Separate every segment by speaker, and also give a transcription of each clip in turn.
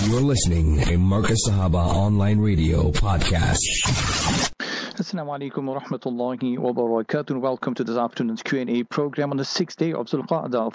Speaker 1: You're listening to Marcus Sahaba Online Radio Podcast.
Speaker 2: Assalamu alaikum wa rahmatullahi wa barakatuh. Welcome to this afternoon's Q&A program on the 6th day of Zulqa'dah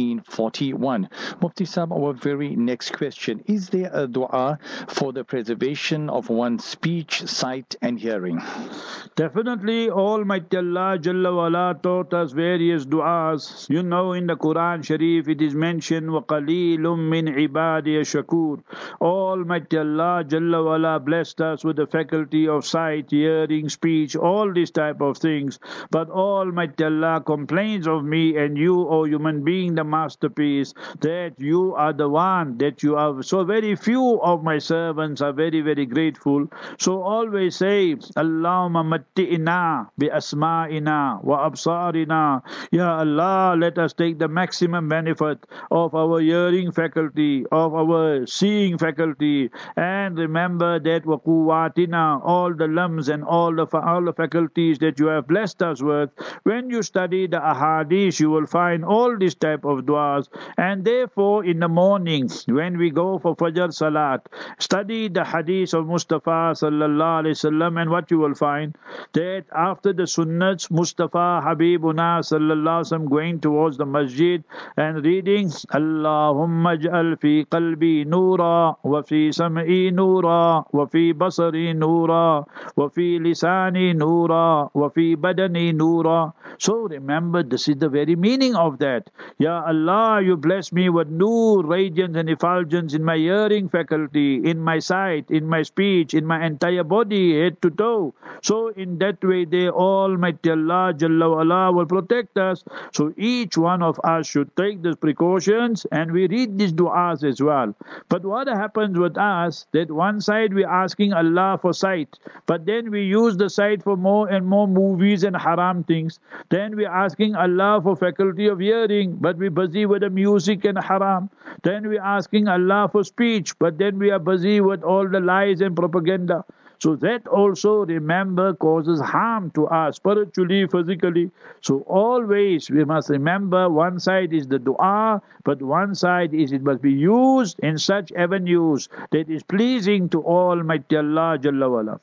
Speaker 2: 1441. Mufti Sahab, our very next question. Is there a dua for the preservation of one's speech, sight and hearing?
Speaker 3: Definitely, Almighty Allah Jalla wa'ala taught us various du'as. You know, in the Quran Sharif it is mentioned, وَقَلِيلٌ مِّنْ عِبَادِيَ شَكُورٌ. Almighty Allah Jalla wa'ala blessed us with the faculty of sight, hearing, speech, all these type of things. But Almighty Allah complains of me and you, O human being, the masterpiece, that you are the one, that you are so very few of my servants are very, very grateful. So always say, Allahumma matti'ina bi asma'ina wa absarina. Ya Allah, let us take the maximum benefit of our hearing faculty, of our seeing faculty, and remember that wa quwwatina, all the limbs and all the faculties that you have blessed us with. When you study the ahadith, you will find all these type of du'as. And therefore, in the morning, when we go for Fajr Salat, study the hadith of Mustafa sallallahu alaihi wasallam, and what you will find, that after the sunnats, Mustafa Habibuna sallallahu alaihi wasallam going towards the masjid and reading, Allahumma ja'al fi qalbi noora, wa fi sam'i noora, wa fi basari noora, wa fi lisani noora, wa fi badani noora. So remember, this is the very meaning of that. Ya Allah, you bless me with noor, radiance and effulgence in my hearing faculty, in my sight, in my speech, in my entire body, head to toe. So in that way, they Almighty Allah Jalla wa'ala will protect us. So each one of us should take these precautions, and we read these du'as as well. But what happens with us, that one side we're asking Allah for sight, but then we use the sight for more and more movies and haram things. Then we're asking Allah for faculty of hearing, but we're busy with the music and haram. Then we're asking Allah for speech, but then we are busy with all the lies and propaganda. So that also, remember, causes harm to us spiritually, physically. So always we must remember, one side is the dua, but one side is it must be used in such avenues that is pleasing to Almighty Allah Jalla wa'ala.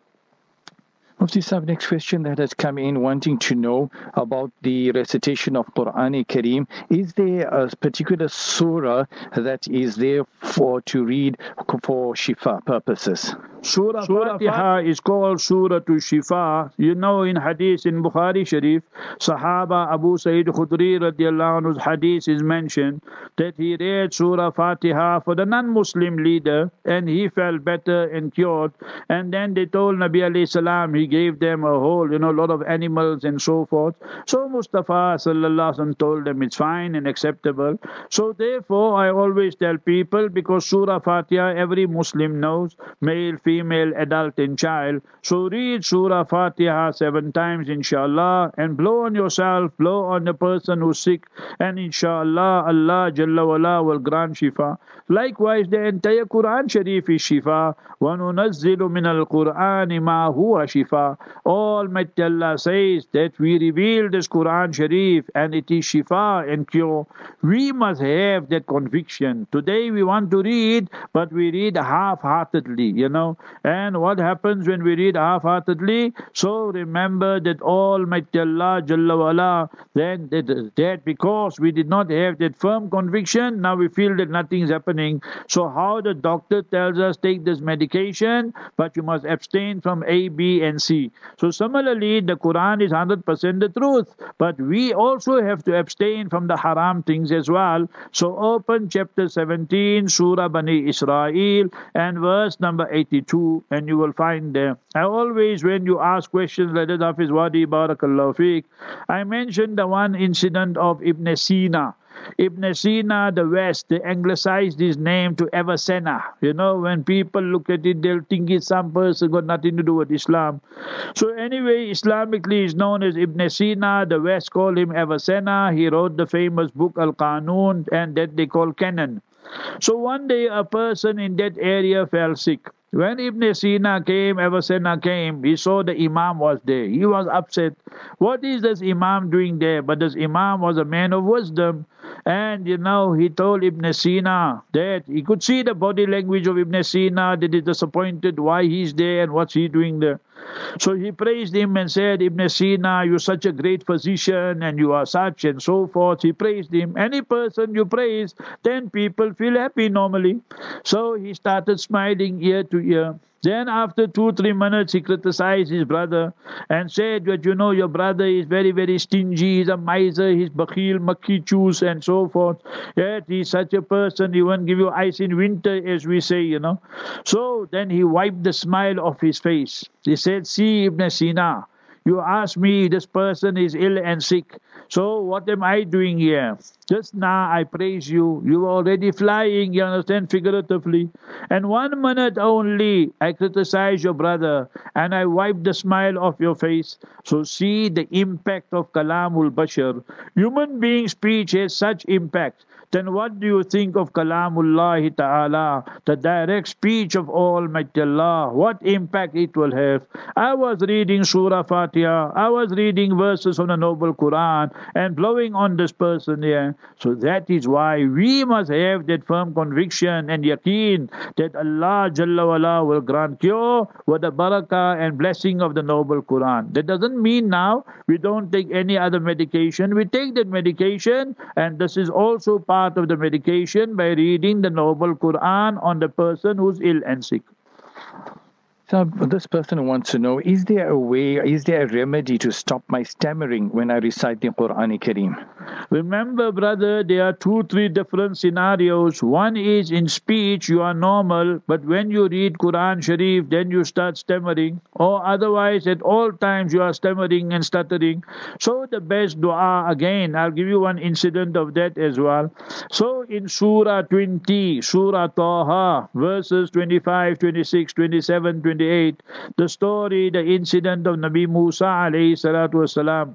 Speaker 2: Mufti Sahib, next question that has come in wanting to know about the recitation of Quran Kareem. Is there a particular surah that is there to read for shifa purposes?
Speaker 3: Surah Fatiha is called Surah to Shifa. You know, in hadith in Bukhari Sharif, Sahaba Abu Sa'id Khudri radiallahu anhu's hadith is mentioned that he read Surah Fatiha for the non-Muslim leader and he felt better and cured. And then they told Nabi alayhi salam, he gave them a whole, lot of animals and so forth. So Mustafa sallallahu alaihi wasallam told them it's fine and acceptable. So therefore, I always tell people, because Surah Fatiha every Muslim knows, male, female, adult and child. So read Surah Fatiha 7 times, inshallah, and blow on yourself, blow on the person who's sick, and inshallah, Allah Jalla wa'ala will grant shifa. Likewise, the entire Quran Sharif is shifa. وَنُنَزِّلُ مِنَ الْقُرْآنِ مَا هُوَ shifa. Almighty Allah says that we reveal this Quran Sharif and it is shifa and cure. We must have that conviction. Today we want to read, but we read half-heartedly, And what happens when we read half-heartedly? So remember that Almighty Allah Jalla wa'ala, then that because we did not have that firm conviction, now we feel that nothing is happening. So how the doctor tells us, take this medication, but you must abstain from A, B and C. So similarly, the Quran is 100% the truth, but we also have to abstain from the haram things as well. So open chapter 17, Surah Bani Israel, and verse number 82, and you will find there. I always, when you ask questions like that, Hafiz Wadi, Barakallahu Feek, I mentioned the one incident of Ibn Sina. Ibn Sina, the West, they anglicized his name to Avicenna. When people look at it, they'll think it's some person got nothing to do with Islam. So anyway, Islamically is known as Ibn Sina. The West call him Avicenna. He wrote the famous book Al-Qanun, and that they call Canon. So one day a person in that area fell sick. When Ibn Sina came, Avicenna came, he saw the Imam was there. He was upset. What is this Imam doing there? But this Imam was a man of wisdom. And he told Ibn Sina that he could see the body language of Ibn Sina, that he's disappointed why he's there and what's he doing there. So he praised him and said, Ibn Sina, you're such a great physician and you are such and so forth. He praised him. Any person you praise, then people feel happy normally. So he started smiling ear to ear. Then after 2-3 minutes, he criticized his brother and said that, your brother is very, very stingy, he's a miser, he's bakhil, makhi chus and so forth. Yet he's such a person, he won't give you ice in winter, as we say, So then he wiped the smile off his face. He said, see, Ibn Sina, you ask me, this person is ill and sick. So what am I doing here? Just now I praise you. You are already flying, you understand, figuratively. And 1 minute only I criticize your brother and I wipe the smile off your face. So see the impact of Kalamul Bashar. Human being speech has such impact. Then what do you think of Kalamullah Ta'ala, the direct speech of Almighty Allah? What impact it will have? I was reading Surah Fatiha, I was reading verses from the Noble Quran and blowing on this person here. So that is why we must have that firm conviction and yaqeen that Allah Jalla wala will grant cure with the barakah and blessing of the Noble Quran. That doesn't mean now we don't take any other medication. We take that medication, and this is also part of the medication by reading the Noble Quran on the person who's ill and sick.
Speaker 2: So this person wants to know, is there a remedy to stop my stammering when I recite the Quran Kareem?
Speaker 3: Remember, brother, there are 2-3 different scenarios. One is in speech, you are normal, but when you read Quran Sharif, then you start stammering, or otherwise at all times you are stammering and stuttering. So the best dua, again, I'll give you one incident of that as well. So in Surah 20, Surah Taha, verses 25, 26, 27, 28, the story, the incident of Nabi Musa alayhi salatu wasalam.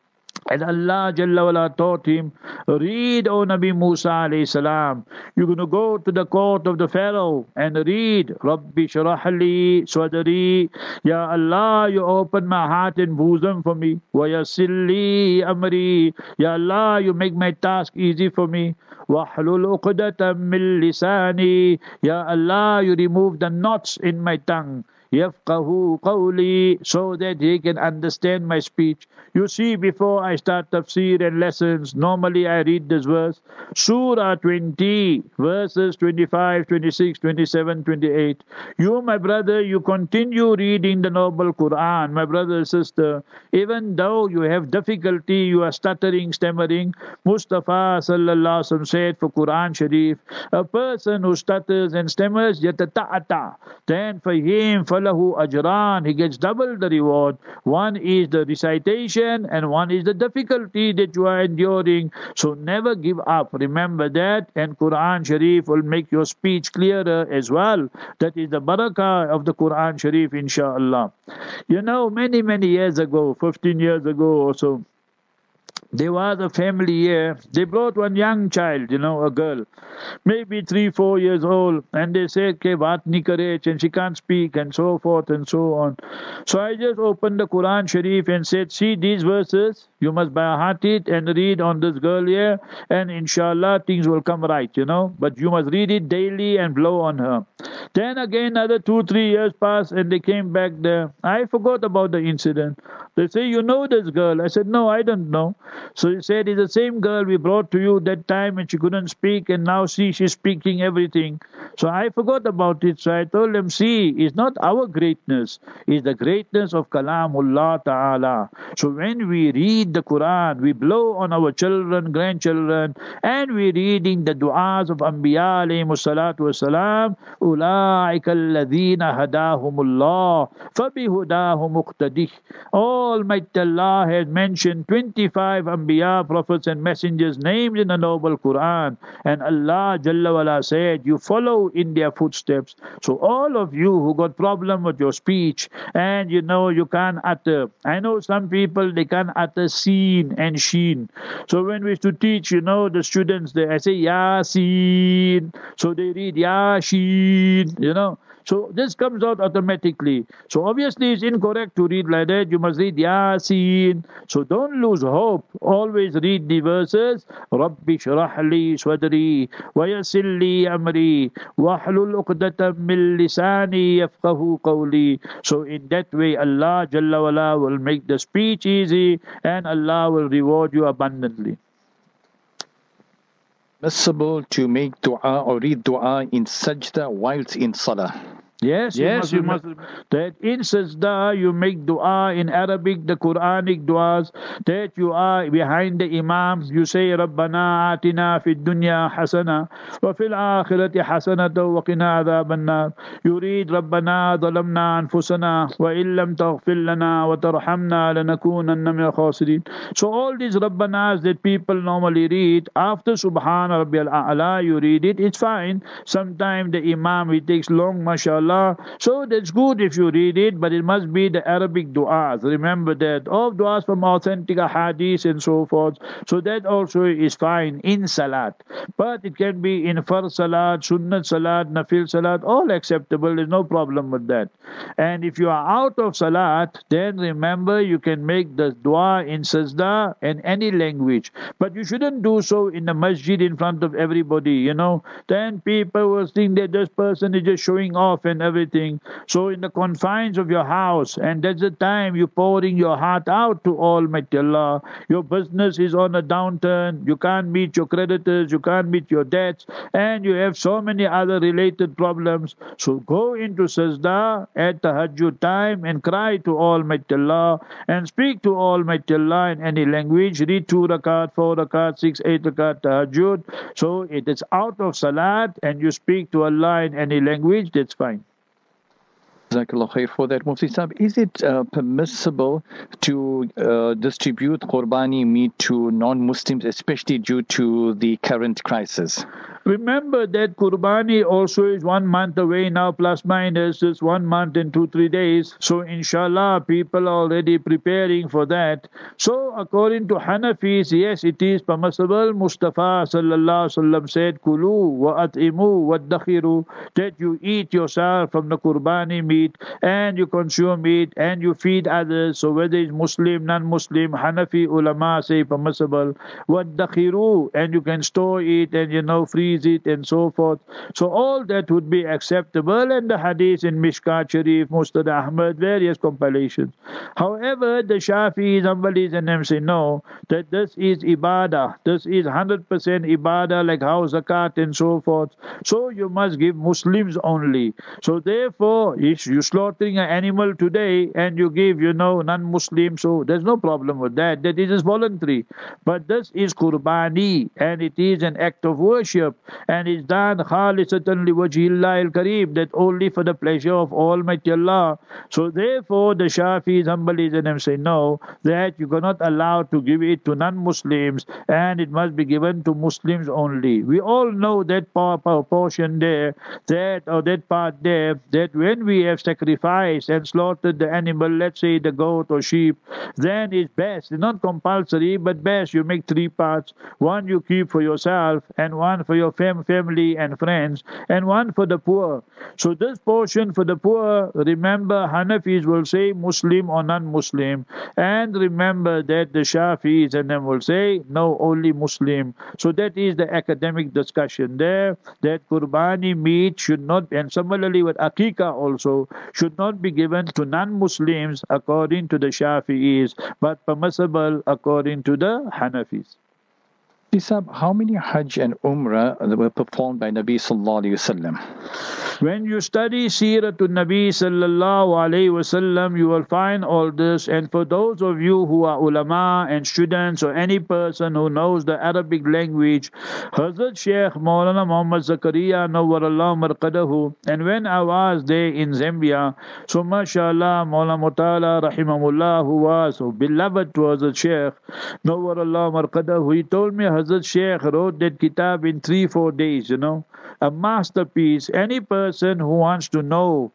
Speaker 3: And Allah Jalla wala taught him, read, O Nabi Musa alayhi salam. You're going to go to the court of the Pharaoh and read, Rabbi shrah li sadri. Ya Allah, you open my heart and bosom for me. Wa yassir li amri. Ya Allah, you make my task easy for me. Wahlul uqdatam min lisani. Ya Allah, you remove the knots in my tongue. Yafqahu qawli, so that he can understand my speech. You see, before I start tafsir and lessons, normally I read this verse, Surah 20, verses 25, 26, 27, 28. You, my brother, you continue reading the Noble Quran, my brother and sister. Even though you have difficulty, you are stuttering, stammering, Mustafa sallallahu alaihi wasallam said for Quran Sharif, a person who stutters and stammers, yatata'ata, then for him, falahu ajran, he gets double the reward. One is the recitation and one is the difficulty that you are enduring. So never give up. Remember that, and Quran Sharif will make your speech clearer as well. That is the barakah of the Quran Sharif, inshaAllah. Many, many years ago, 15 years ago or so, there was a family here. They brought one young child, a girl, maybe 3-4 years old, and they said, "Ke baat nahi kare," and she can't speak, and so forth and so on. So I just opened the Quran Sharif and said, see these verses, you must by heart it and read on this girl here, and inshallah things will come right, but you must read it daily and blow on her. Then again another 2-3 years passed and they came back there. I forgot about the incident. They say, you know this girl? I said, no, I don't know. So he said, it's the same girl we brought to you that time and she couldn't speak, and now see, she's speaking everything. So I forgot about it. So I told them, see, it's not our greatness, it's the greatness of Kalamullah Ta'ala. So when we read the Quran, we blow on our children, grandchildren, and we're reading the du'as of Anbiya alayhimu salatu wasalam, Ulaika alladhina hadahumullah, fabihudahu muqtadih. Almighty Allah has mentioned 25 Anbiya, prophets and messengers named in the Noble Quran, and Allah Jalla wala said, you follow in their footsteps. So all of you who got problem with your speech and you can't utter, I know some people, they can't utter seen and sheen. So when we used to teach, the students there, I say Yasin, so they read Yashin, so this comes out automatically. So obviously it's incorrect to read like that. You must read read Yasin. So don't lose hope. Always read the verses. Rabbi shrah li sadri wa yassir li amri wahlul 'uqdatam min lisani yafqahu qawli. So in that way Allah Jalla wala will make the speech easy and Allah will reward you abundantly.
Speaker 2: Permissible to make dua or read dua in sajda whilst in salah?
Speaker 3: Yes, you must. That in sajda you make dua in Arabic, the Quranic duas. That you are behind the Imam. You say, Rabbana atina fid dunya hasana wa fil akhirati hasanatan wa qina adhaban nar. You read Rabbana zalamna anfusana wa illam taghfir lana wa tarhamna lanakunanna min al-khasirin. So all these Rabbanas that people normally read after Subhana Rabbiyal A'la, you read it. It's fine. Sometimes the Imam he takes long, mashallah. So that's good if you read it, but it must be the Arabic du'as. Remember that. All du'as from authentic hadith and so forth. So that also is fine in salat. But it can be in fard salat, sunnat salat, nafil salat, all acceptable. There's no problem with that. And if you are out of salat, then remember you can make the dua in sajda in any language. But you shouldn't do so in the masjid in front of everybody, Then people will think that this person is just showing off and everything. So in the confines of your house, and that's the time you're pouring your heart out to Almighty Allah. Your business is on a downturn, you can't meet your creditors, you can't meet your debts, and you have so many other related problems. So go into sajda at tahajjud time and cry to Almighty Allah and speak to Almighty Allah in any language. Read 2 rakat, 4 rakat, 6, 8 rakat tahajjud. So it is out of salat and you speak to Allah in any language, that's fine.
Speaker 2: Jazakallah khair for that, Mufti Sahib. Is it permissible to distribute Qurbani meat to non-Muslims, especially due to the current crisis?
Speaker 3: Remember that Qurbani also is 1 month away now, plus minus, it's 1 month and 2-3 days. So inshallah, people are already preparing for that. So according to Hanafis, yes, it is permissible. Mustafa sallallahu alaihi wasallam said, Kulu wa at'imu wa dakhiru, that you eat yourself from the Qurbani meat and you consume it and you feed others. So whether it's Muslim, non-Muslim, Hanafi ulama say permissible. Wa dakhiru, and you can store it and freeze it and so forth. So all that would be acceptable, and the hadith in Mishkat Sharif, Musnad Ahmad, various compilations. However, the Shafi'is, Hanbalis and them say no, that this is ibadah. This is 100% ibadah, like how zakat and so forth. So you must give Muslims only. So therefore, if you're slaughtering an animal today and you give, non-Muslim, so there's no problem with that. That is voluntary. But this is Qurbani, and it is an act of worship. And it's done khalisatan li wajhillah al-kareem, that only for the pleasure of Almighty Allah. So therefore the Shafi'is, Hanbalis and them say no, that you cannot allow to give it to non-Muslims and it must be given to Muslims only. We all know that portion there, that part there, that when we have sacrificed and slaughtered the animal, let's say the goat or sheep, then it's best, it's not compulsory, but best you make 3 parts. 1 you keep for yourself, and 1 for your family and friends, and 1 for the poor. So this portion for the poor, remember Hanafis will say Muslim or non-Muslim, and remember that the Shafi'is and them will say no, only Muslim. So that is the academic discussion there, that Qurbani meat should not, and similarly with Aqiqah also, should not be given to non-Muslims according to the Shafi'is, but permissible according to the Hanafis.
Speaker 2: Isab, how many Hajj and Umrah were performed by Nabi Sallallahu Alaihi Wasallam?
Speaker 3: When you study Siratul Nabi Sallallahu Alaihi Wasallam, you will find all this. And for those of you who are ulama and students or any person who knows the Arabic language, Hazrat Sheikh Maulana Muhammad Zakaria Nawwarallahu Marqadahu, and when I was there in Zambia, so mashallah, Maulana Mutala Rahimahullah, who was so beloved to Hazrat Sheikh Nawwarallahu Marqadahu, he told me Hazrat Sheikh wrote that kitab in 3-4 days, a masterpiece. Any person who wants to know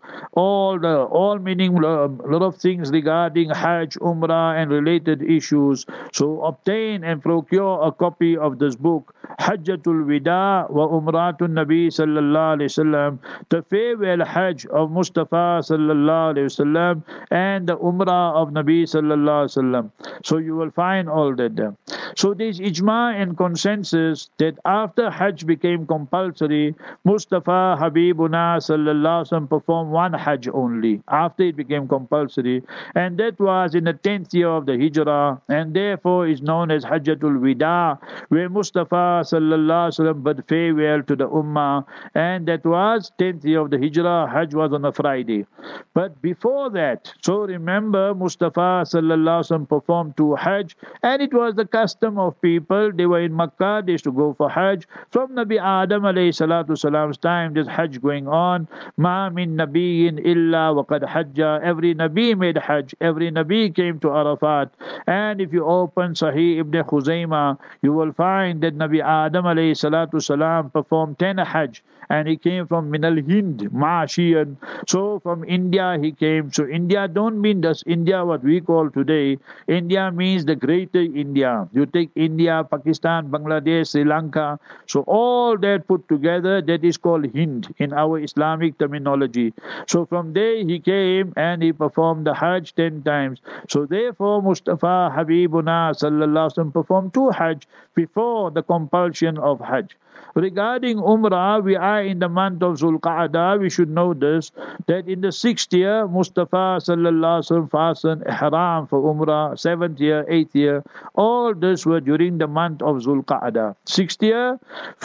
Speaker 3: all meaning a lot of things regarding Hajj, Umrah and related issues, so obtain and procure a copy of this book, Hajjatul Wida wa Umratun Nabi sallallahu alaihi wasallam, the farewell Hajj of Mustafa sallallahu alaihi wasallam and the Umrah of Nabi sallallahu alaihi wasallam. So you will find all that there. So there is ijma and consensus that after Hajj became compulsory, Mustafa Habibuna sallallahu alaihi wasallam performed one Hajj only after it became compulsory, and that was in the 10th year of the Hijrah, and therefore is known as Hajjatul Wida, where Mustafa sallallahu alaihi wasallam bid farewell to the Ummah, and that was 10th year of the Hijrah. Hajj was on a Friday. But before that, so remember, Mustafa sallallahu alaihi wasallam performed two Hajj, and it was the custom of people. They were in Makkah, they used to go for Hajj. From Nabi Adam alayhi salatu salam's time, there's Hajj going on. Ma min nabiyyin illa wa qad hajja. Every Nabi made Hajj. Every Nabi came to Arafat. And if you open Sahih Ibn Khuzaymah, you will find that Nabi Adam alayhi salatu salam performed 10 Hajj. And he came from Minal Hind, Ma'ashiyan. So from India he came. So India don't mean just India what we call today. India means the greater India. You take India, Pakistan, Bangladesh, Sri Lanka. So all that put together, that is called Hind in our Islamic terminology. So from there he came and he performed the Hajj 10 times. So therefore Mustafa Habibuna sallallahu alaihi wasallam performed two Hajj before the compulsion of Hajj. Regarding Umrah, we are in the month of Zulqa'dah. We should know this, that in the 6th year, Mustafa sallallahu alaihi wasallam fastened ihram for Umrah. 7th year, 8th year, all this were during the month of Zulqa'dah. 6th year,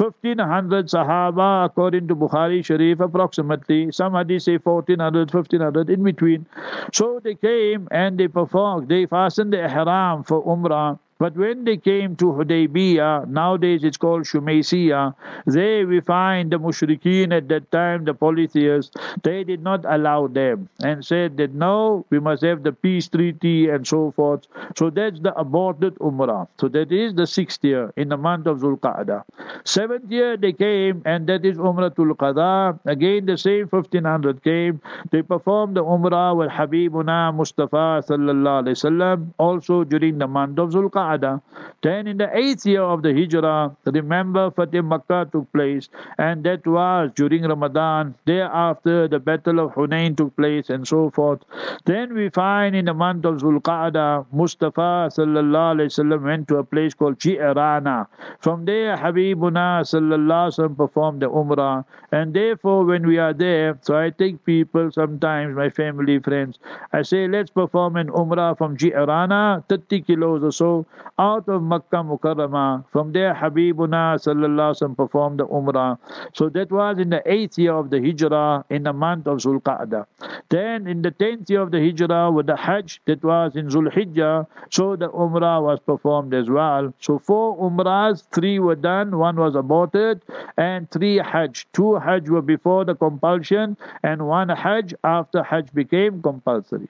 Speaker 3: 1500 Sahaba, according to Bukhari Sharif, approximately. Some hadith say 1400, 1500, in between. So they came and they performed, they fastened the ihram for Umrah. But when they came to Hudaybiyah, nowadays it's called Shumaysiyah, there we find the mushrikeen at that time, the polytheists, they did not allow them and said that no, we must have the peace treaty and so forth. So that's the aborted Umrah. So that is the 6th year in the month of Zulqa'dah. 7th year they came and that is Umratul Qadha. Again the same 1500 came. They performed the Umrah with Habibuna Mustafa sallallahu alaihi wasallam also during the month of Zulqa'dah. Then in the 8th year of the Hijrah, remember Fatih Makkah took place, and that was during Ramadan. Thereafter the Battle of Hunain took place and so forth. Then we find in the month of Zulqa'dah, Mustafa sallallahu alaihi wasallam went to a place called Ji'rana. From there Habibuna sallallahu alaihi wasallam performed the Umrah, and therefore when we are there, so I take people sometimes, my family, friends, I say let's perform an Umrah from Ji'rana, 30 kilos or so, out of Makkah Mukarramah. From there Habibuna sallallahu alaihi wasallam performed the Umrah. So that was in the 8th year of the Hijrah in the month of Zulqa'dah. Then in the 10th year of the Hijrah with the Hajj, that was in Zulhijjah, so the Umrah was performed as well. So 4 Umrahs, 3 were done, 1 was aborted, and 3 Hajj. 2 Hajj were before the compulsion and 1 Hajj after Hajj became compulsory.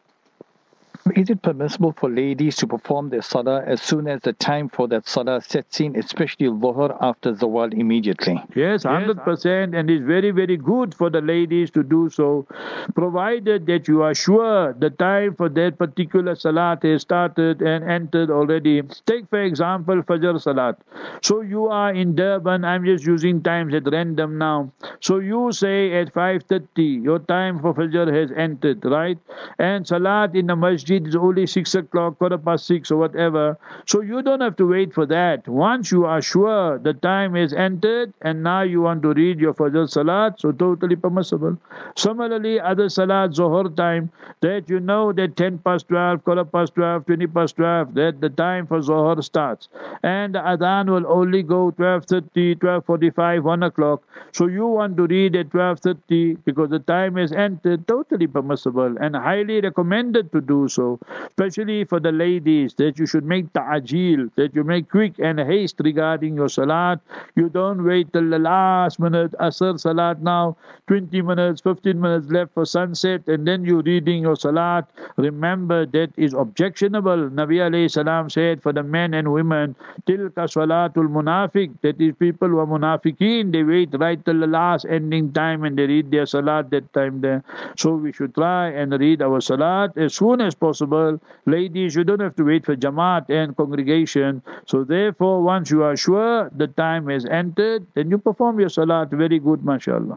Speaker 2: Is it permissible for ladies to perform their salah as soon as the time for that salah sets in, especially Dhuhr after Zawal immediately?
Speaker 3: Yes, 100%, and it's very, very good for the ladies to do so, provided that you are sure the time for that particular salat has started and entered already. Take, for example, Fajr Salat. So you are in Durban, I'm just using times at random now. So you say at 5:30, your time for Fajr has entered, right? And Salat in the masjid is only 6 o'clock, 6:15 or whatever. So you don't have to wait for that. Once you are sure the time is entered and now you want to read your Fajr Salat, so totally permissible. Similarly, other Salat, Zuhur time, that you know that 10:12, 12:20, 20:12, that the time for Zuhur starts. And the Adhan will only go 12:30, 12:45, 1 o'clock. So you want to read at 12:30 because the time is entered, totally permissible and highly recommended to do so. also, especially for the ladies, that you should make ta'ajil, that you make quick and haste regarding your salat. You don't wait till the last minute, Asr salat now, 20 minutes, 15 minutes left for sunset, and then you're reading your salat. Remember, that is objectionable. Nabi alayhi salam said for the men and women, tilka salatul munafiq, that is people who are munafiqeen, they wait right till the last ending time and they read their salat that time there. So we should try and read our salat as soon as possible. Ladies, you don't have to wait for Jamaat and congregation. So therefore, once you are sure the time has entered, then you perform your salat very good, mashallah.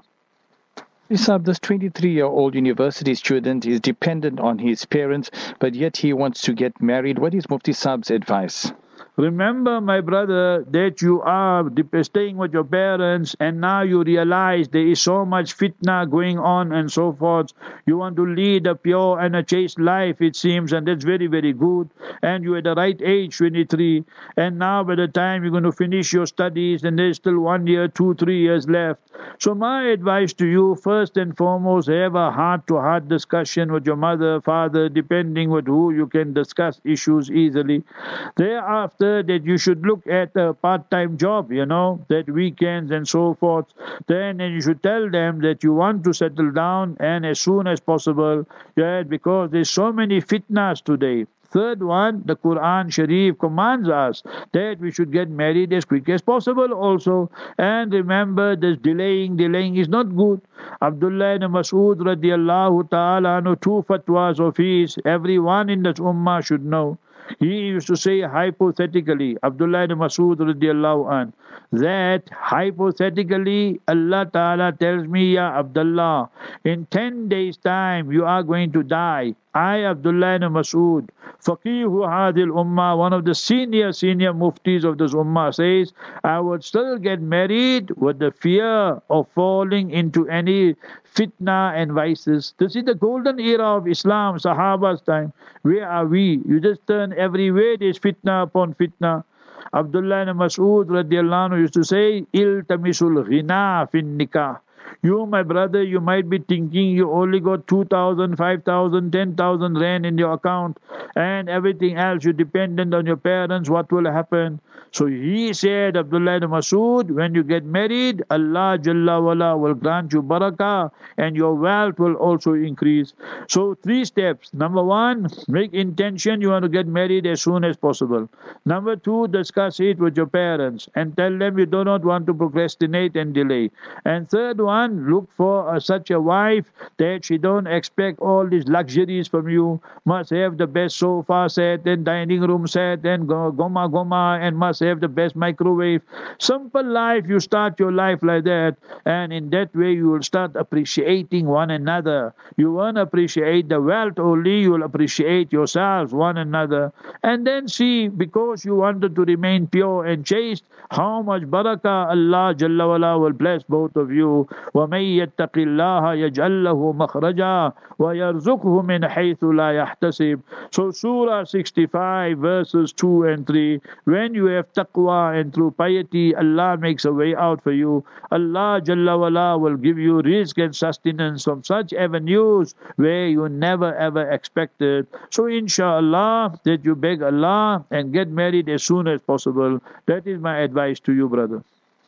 Speaker 2: Isab, this 23-year-old university student is dependent on his parents, but yet he wants to get married. What is Mufti Saab's advice?
Speaker 3: Remember, my brother, that you are staying with your parents and now you realize there is so much fitna going on and so forth. You want to lead a pure and a chaste life, it seems, and that's very, very good. And you're at the right age, 23. And now by the time you're going to finish your studies and there's still 1 year, 2, 3 years left. So my advice to you, first and foremost, have a heart-to-heart discussion with your mother, father, depending with who you can discuss issues easily. Thereafter, that you should look at a part-time job, that weekends and so forth. Then you should tell them that you want to settle down and as soon as possible, because there's so many fitnas today. Third one, the Quran Sharif commands us that we should get married as quick as possible also. And remember, this delaying is not good. Abdullah ibn Mas'ud radiallahu ta'ala, 2 fatwas of his, everyone in this ummah should know. He used to say hypothetically, Abdullah ibn Mas'ud radiallahu anh, that hypothetically Allah Ta'ala tells me, Ya Abdullah, in 10 days time you are going to die. I, Abdullah ibn Mas'ud, Faqihu Hadil Ummah, one of the senior muftis of this ummah, says, I would still get married with the fear of falling into any fitna and vices. This is the golden era of Islam, Sahaba's time. Where are we? You just turn everywhere, there's fitna upon fitna. Abdullah ibn Mas'ud radiallahu anhu used to say, Iltamisul ghina fin nikah. You, my brother, you might be thinking you only got 2,000, 5,000, 10,000 rand in your account and everything else, you're dependent on your parents, what will happen? So he said, Abdullah ibn Mas'ud, when you get married, Allah Jalla wala will grant you barakah and your wealth will also increase. So 3 steps. Number 1, make intention you want to get married as soon as possible. Number 2, discuss it with your parents and tell them you do not want to procrastinate and delay. And third one, look for such a wife that she don't expect all these luxuries from you. Must have the best sofa set and dining room set and goma and must have the best microwave. Simple life, you start your life like that, and in that way you will start appreciating one another. You won't appreciate the wealth only, you will appreciate yourselves, one another. And then see, because you wanted to remain pure and chaste, how much barakah Allah Jalla wala will bless both of you. وَمَن يَتَّقِ اللَّهَ يَجْعَل لَّهُ مَخْرَجًا وَيَرْزُقْهُ مِنْ حَيْثُ لَا يَحْتَسِبُ. So Surah 65 verses 2 and 3, when you have taqwa and through piety, Allah makes a way out for you. Allah Jalla wala will give you rizq and sustenance from such avenues where you never ever expected. So inshallah, that you beg Allah and get married as soon as possible. That is my advice to you, brother.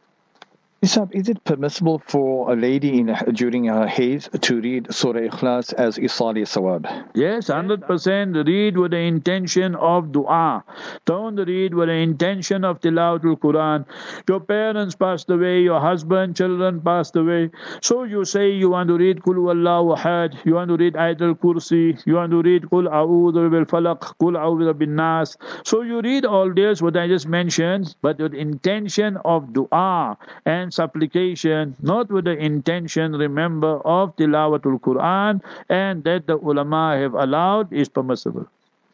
Speaker 2: Isab, is it permissible for a lady during her haze to read Surah Ikhlas as Isali Sawab?
Speaker 3: Yes, 100%. Read with the intention of dua. Don't read with the intention of Tilawatul Quran. Your parents passed away, your husband, children passed away. So you say you want to read Qul Huwallahu Ahad, you want to read Ayatul Kursi, you want to read Qul A'udhu bil Falaq, Qul A'udhu bin Nas. So you read all this, what I just mentioned, but with intention of dua and supplication, not with the intention, remember, of Tilawatul Quran, and that the ulama have allowed is permissible.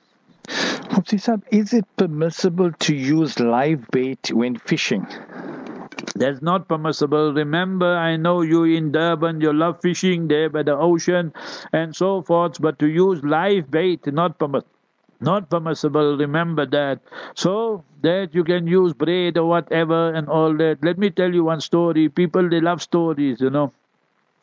Speaker 2: Mufti Sahib, is it permissible to use live bait when fishing?
Speaker 3: That's not permissible. Remember, I know you in Durban, you love fishing there by the ocean and so forth, but to use live bait, not permissible, remember that. So that you can use braid or whatever and all that. Let me tell you one story. People, they love stories,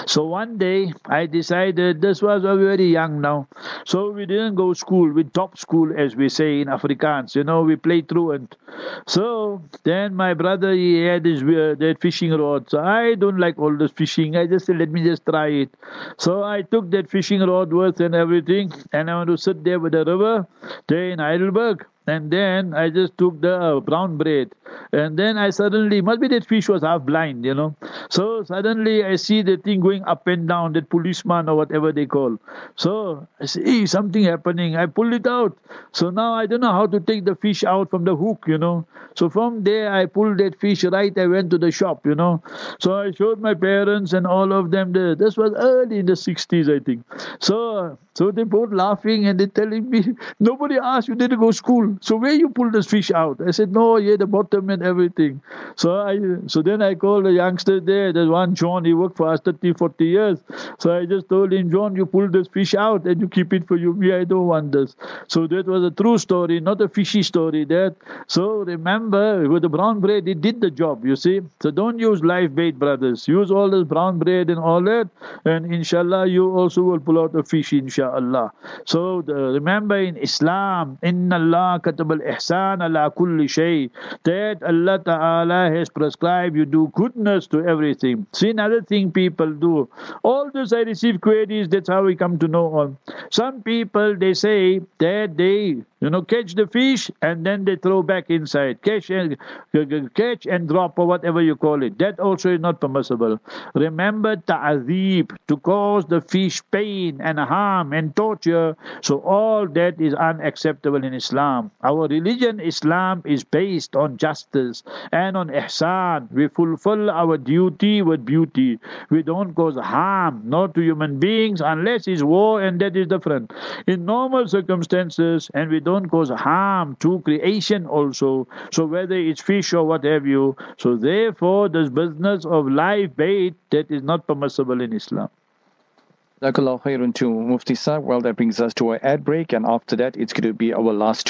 Speaker 3: So one day I decided, this was very young now, so we didn't go school, we top school as we say in Afrikaans, we play truant. So then my brother, he had his that fishing rod. So I don't like all this fishing. I just said, let me just try it. So I took that fishing rod worth and everything, and I want to sit there with the river there in Heidelberg. And then I just took the brown bread. And then I suddenly, must be that fish was half blind, So suddenly I see the thing going up and down, that policeman or whatever they call. So I say, hey, something happening. I pulled it out. So now I don't know how to take the fish out from the hook, So from there I pulled that fish right. I went to the shop, So I showed my parents and all of them. This was early in the 60s, I think. So they both laughing and they telling me, nobody asked you, did you go to school? So where you pull this fish out? I said, no, yeah, the bottom and everything. So then I called the youngster there. There's one John, he worked for us 30, 40 years. So I just told him, John, you pull this fish out and you keep it for you. Me, I don't want this. So that was a true story, not a fishy story. So remember, with the brown bread, it did the job, you see. So don't use live bait, brothers. Use all this brown bread and all that. And inshallah, you also will pull out a fish, inshallah. So remember in Islam, Inna Allah katab al-ihsan ala kulli shay, that Allah Ta'ala has prescribed you do goodness to everything. See, another thing people do. All this I receive queries, that's how we come to know all. Some people, they say that they catch the fish and then they throw back inside. Catch and drop or whatever you call it. That also is not permissible. Remember ta'adhib, to cause the fish pain and harm and torture. So all that is unacceptable in Islam. Our religion, Islam, is based on justice and on ihsan. We fulfill our duty with beauty. We don't cause harm, not to human beings, unless it's war, and that is different. In normal circumstances, and we don't cause harm to creation also. So whether it's fish or what have you. So therefore, this business of live bait, that is not permissible in Islam.
Speaker 2: Jazakallah khairun to Mufti Saab. Well, that brings us to our ad break, and after that, it's going to be our last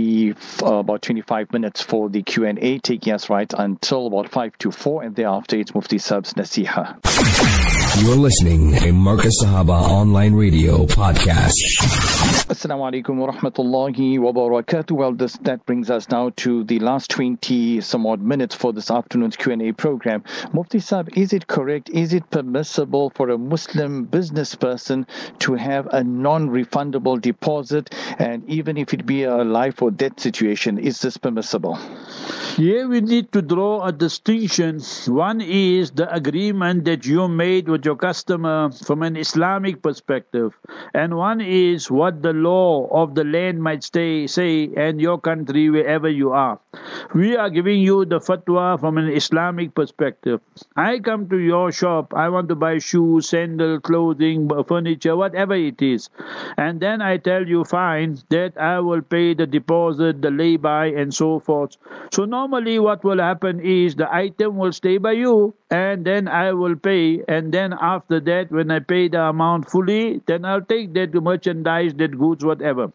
Speaker 2: about 25 minutes for the Q&A, taking us right until about 5 to 4, and thereafter it's Mufti Saab's Nasiha.
Speaker 1: You're listening to Marcus Sahaba Online Radio Podcast.
Speaker 2: Assalamu alaikum wa rahmatullahi wa barakatuh. Well, that brings us now to the last 20 some odd minutes for this afternoon's Q&A program. Mufti Saab, is it correct, is it permissible for a Muslim business person to have a non-refundable deposit, and even if it be a life or death situation, is this permissible?
Speaker 3: Here we need to draw a distinction. One is the agreement that you made with your customer from an Islamic perspective, and one is what the law of the land might say, and your country, wherever you are. We are giving you the fatwa from an Islamic perspective. I come to your shop, I want to buy shoes, sandals, clothing, furniture, whatever it is, and then I tell you, fine, that I will pay the deposit, the lay-by, and so forth. So normally what will happen is the item will stay by you, and then I will pay, and then after that, when I pay the amount fully, then I'll take that merchandise, that goods, whatever.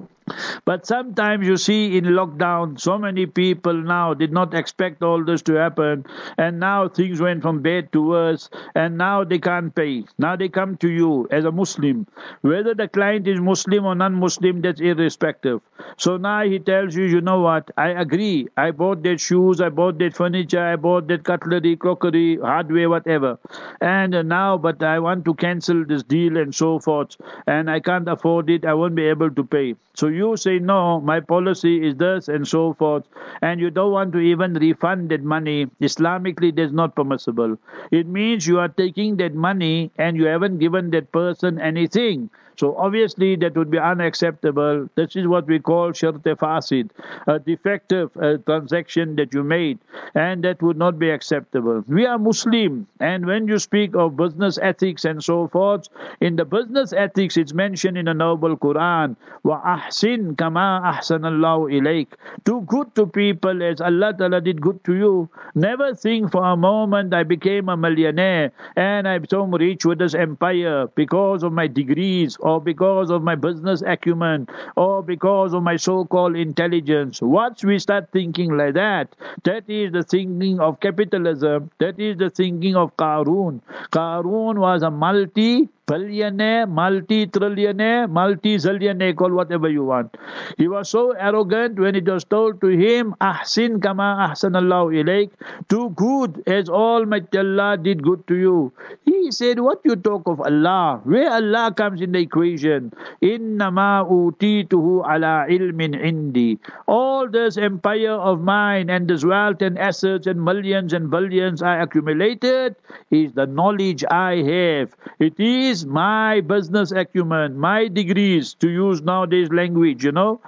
Speaker 3: But sometimes you see in lockdown, so many people now did not expect all this to happen, and now things went from bad to worse, and now they can't pay. Now they come to you as a Muslim. Whether the client is Muslim or non-Muslim, that's irrespective. So now he tells you, you know what, I agree. I bought that shoes, I bought that furniture, I bought that cutlery, crockery, hardware, whatever. And now, but I want to cancel this deal and so forth, and I can't afford it, I won't be able to pay. So you say, no, my policy is this and so forth, and you don't want to even refund that money. Islamically, that's not permissible. It means you are taking that money and you haven't given that person anything. So obviously that would be unacceptable. This is what we call shart-e-fasid, a defective transaction that you made, and that would not be acceptable. We are Muslim, and when you speak of business ethics and so forth, in the business ethics it's mentioned in the Noble Quran, wa ahsin kama ahsanallahu ilayk. Do good to people as Allah Ta'ala did good to you. Never think for a moment I became a millionaire and I'm so rich with this empire because of my degrees or because of my business acumen, or because of my so-called intelligence. Once we start thinking like that, that is the thinking of capitalism. That is the thinking of Qarun. Qarun was a multi-billionaire, multi-trillionaire, multi-zillionaire, call whatever you want. He was so arrogant when it was told to him, Ahsin kama ahsanallahu ilayk, do good as Almighty Allah did good to you. He said, what you talk of Allah? Where Allah comes in the equation? Innama utituhu ala ilmin indi. All this empire of mine and this wealth and assets and millions and billions I accumulated is the knowledge I have. It is my business acumen, my degrees, to use nowadays language,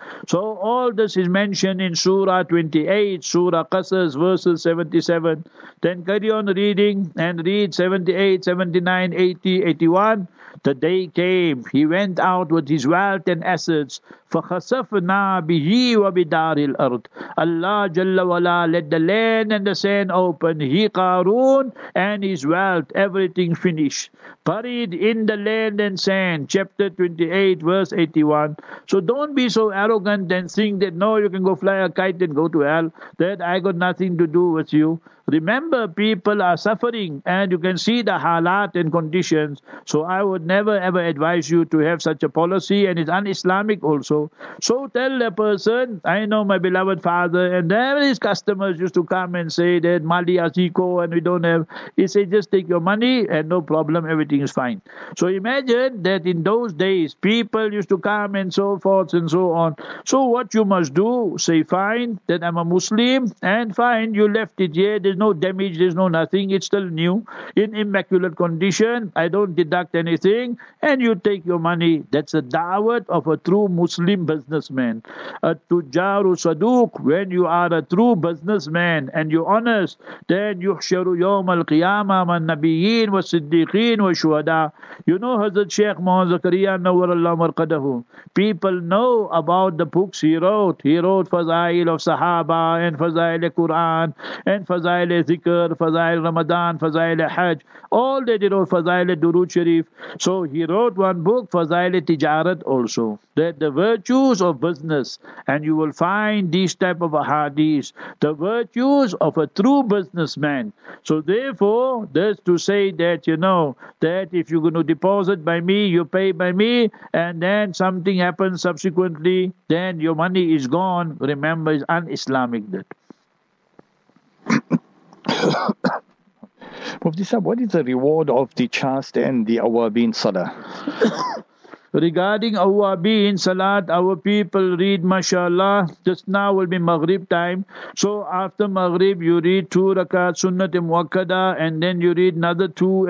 Speaker 3: So all this is mentioned in Surah 28, Surah Qasas, verses 77. Then carry on reading and read 78, 79, 80, 81. The day came, he went out with his wealth and assets. فَخَسَفْنَا بِهِ وَبِدَارِ الْأَرْضِ. Allah Jalla wala let the land and the sand open. He Qarun and his wealth, everything finished. Buried in the land and sand. Chapter 28, verse 81. So don't be so arrogant and think that no, you can go fly a kite and go to hell. That I got nothing to do with you. Remember, people are suffering and you can see the halat and conditions. So I would never ever advise you to have such a policy, and it's un-Islamic also. So tell the person, I know my beloved father, and then his customers used to come and say that Mali Aziko and we don't have. He said, just take your money and no problem, everything is fine. So imagine that in those days, people used to come and so forth and so on. So what you must do, say fine, that I'm a Muslim, and fine, you left it here, there's no damage, there's no nothing, it's still new, in immaculate condition, I don't deduct anything, and you take your money. That's the da'wat of a true Muslim businessman. A tujaru saduq, when you are a true businessman and you're honest, then yuhsharu yawm al-qiyamah man nabiyyin wa siddiqeen wa shuhada. Hazrat Shaykh Muhammad Zakaria Nawwarallahu Marqadahu. People know about the books he wrote. He wrote Fazail of Sahaba and Fazail Quran and Fazail Zikr, Fazail Ramadan, Fazail Hajj. All that he wrote, Fazail Durood Sharif. So he wrote one book, Fazail Tijarat also. That the virtues of business, and you will find these type of ahadith, the virtues of a true businessman. So therefore, that's to say that, that if you're going to deposit by me, you pay by me, and then something happens subsequently, then your money is gone. Remember, it's un-Islamic that.
Speaker 2: Mufti Sahib, what is the reward of the Chast and the Awabin Salah?
Speaker 3: Regarding Awabin Salat, our people read, mashallah, just now will be Maghrib time. So after Maghrib, you read 2 rakat Sunnat Muakkada, and then you read another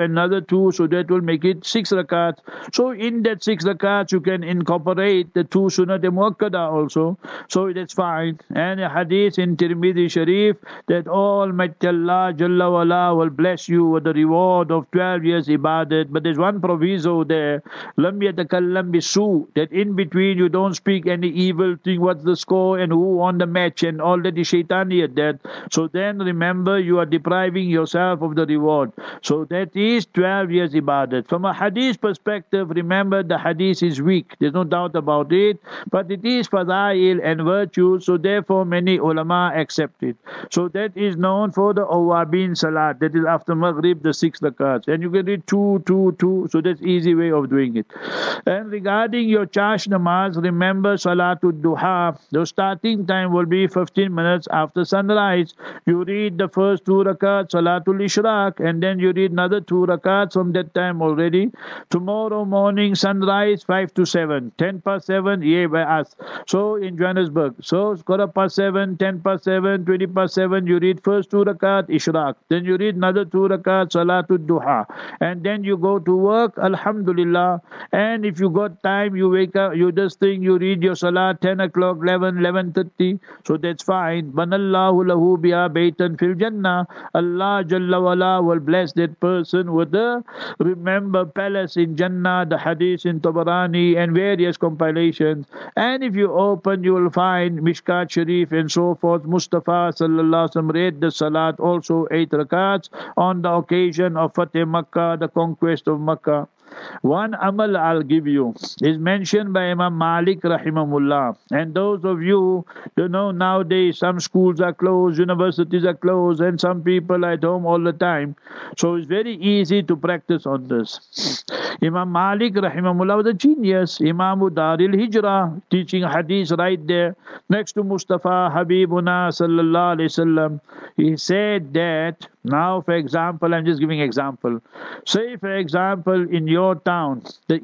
Speaker 3: 2, so that will make it 6 rakat. So in that 6 rakat, you can incorporate the 2 Sunnat Muakkada also. So that's fine. And a hadith in Tirmidhi Sharif that Almighty Allah Jalla wala will bless you with the reward of 12 years ibadat. But there's one proviso there. Lam yatakallam bisu, that in between you don't speak any evil thing, what's the score and who won the match and all that is shaitaniyat that. So then remember, you are depriving yourself of the reward. So that is 12 years ibadat. From a hadith perspective, remember the hadith is weak, there's no doubt about it, but it is fadail and virtues, so therefore many ulama accept it. So that is known for the Awabin Salat, that is after Maghrib, the 6 rakats, and you can read 2, so that's easy way of doing it. And regarding your Chash namaz, remember Salatul Duha. The starting time will be 15 minutes after sunrise. You read the first 2 rakats, Salatul Ishraq, and then you read another 2 rakats from that time already. Tomorrow morning, sunrise 5 to 7, 10 past 7, yeah, by us. So in Johannesburg. So 7:15, 10 past 7, 20 past 7, you read first 2 rakat, Ishraq. Then you read another 2 rakat, Salatul Duha. And then you go to work, Alhamdulillah. And if you got time, you wake up, you just think, you read your salah 10 o'clock, 11, 11:30, so that's fine. Banallahu lahu biha baytan fil jannah. Allah Jalla wala will bless that person with the, remember, palace in Jannah, the hadith in Tabarani and various compilations. And if you open, you will find Mishkat Sharif and so forth. Mustafa sallallahu alaihi wasallam read the salat also 8 rakats on the occasion of Fateh Makkah, the conquest of Makkah. One amal I'll give you is mentioned by Imam Malik rahimahullah. And those of you, nowadays some schools are closed, universities are closed, and some people are at home all the time. So it's very easy to practice on this. Imam Malik rahimahullah was a genius. Imam Daril Hijrah, teaching hadith right there next to Mustafa Habibuna sallallahu alaihi wasallam. He said that, now for example, I'm just giving example. Say for example in your town, the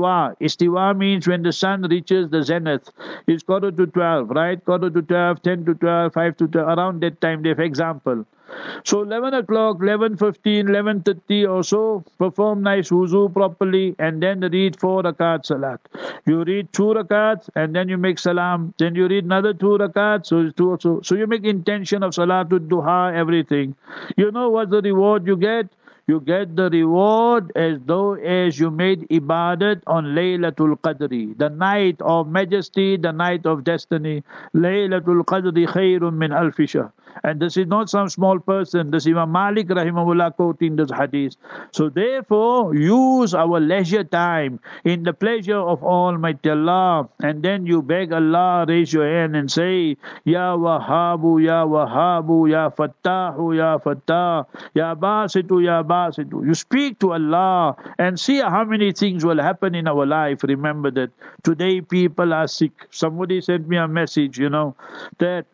Speaker 3: istiwa means when the sun reaches the zenith. It's 11:45, right? 11:45, 10:12, 5:12, around that time there, for example. So 11 o'clock, 11:15, 11:30 or so, perform nice wuzu properly and then read 4 rakat salat. You read 2 rakats and then you make salam. Then you read another 2 rakats. So you make intention of salatul duha, everything. You know what the reward you get? You get the reward as though as you made ibadat on Laylatul Qadri, the night of majesty, the night of destiny. Laylatul Qadri khayrun min alfi shahr. And this is not some small person. This is Imam Malik rahimahullah quoting this hadith. So therefore, use our leisure time in the pleasure of Almighty Allah. And then you beg Allah, raise your hand and say, Ya Wahhabu, Ya Wahhabu, Ya Fattahu, Ya Fattah, Ya Basitu, Ya Basitu. You speak to Allah and see how many things will happen in our life. Remember that today people are sick. Somebody sent me a message, that